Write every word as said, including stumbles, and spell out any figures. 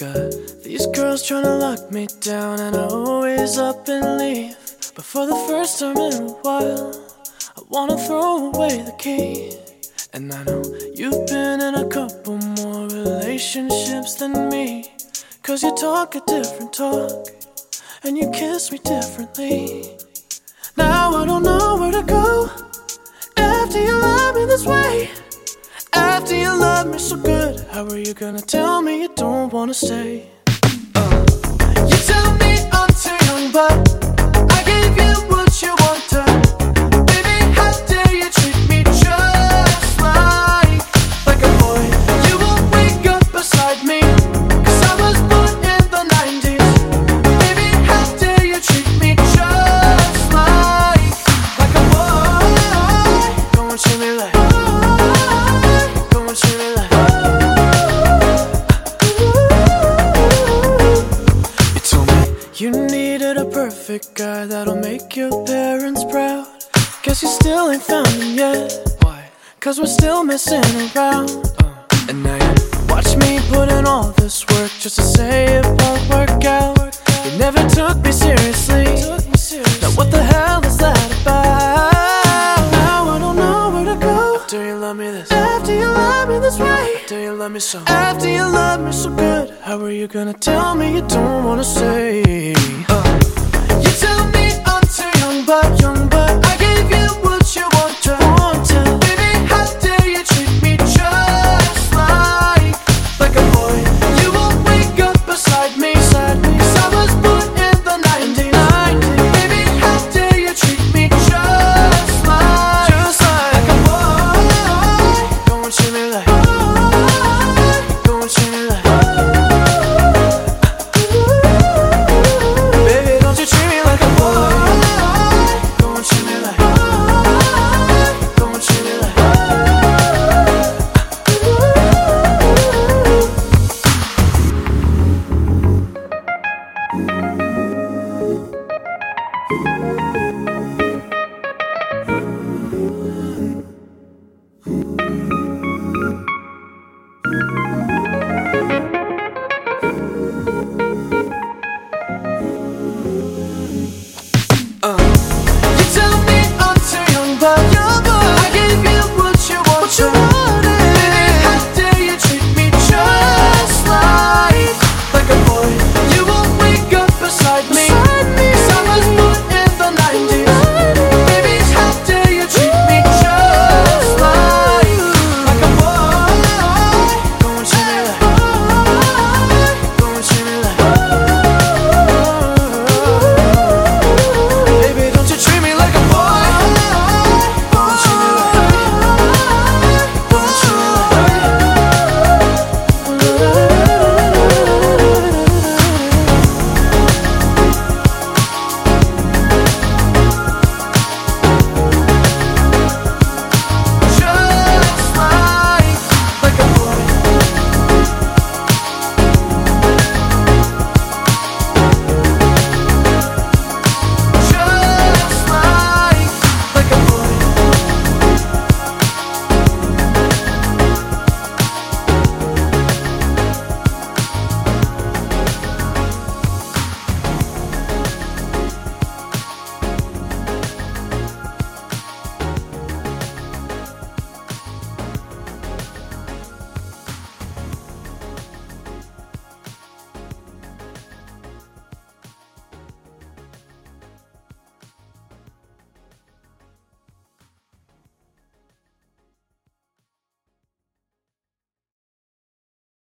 got these girls tryna lock me down, and I always up and leave. But for the first time in a while, I wanna throw away the key. And I know you've been in a couple more relationships than me, 'cause you talk a different talk, and you kiss me differently. Now I don't know where to go after you love me this way. After you love me so good, how are you gonna tell me you don't wanna stay? Uh. You tell me I'm too young, but I gave you what you wanted. Baby, how dare you treat me just like like a boy? You won't wake up beside me, 'cause I was born in the nineties. Baby, how dare you treat me just like like a boy? Go and treat me like you needed a perfect guy that'll make your parents proud. Guess you still ain't found him yet. Why? 'Cause we're still messing around. uh. And now you watch me put in all this work just to say it won't work out. You never took me seriously. Now what the hell is that about? Now I don't know where to go after you love me this. After you love me this way. After you love me so. After you love me so good, how are you gonna tell me you don't wanna say? Uh. You tell me I'm too young, but young, but I gave you what you wanted. wanted. Baby, how dare you treat me just like like a boy? You won't wake up beside me, beside me. 'Cause I was born in the nineties. Baby, how dare you treat me just like just like, like a boy? Don't treat me like don't treat me like baby, don't you treat me like a boy? Don't treat me like don't treat me like Ooh.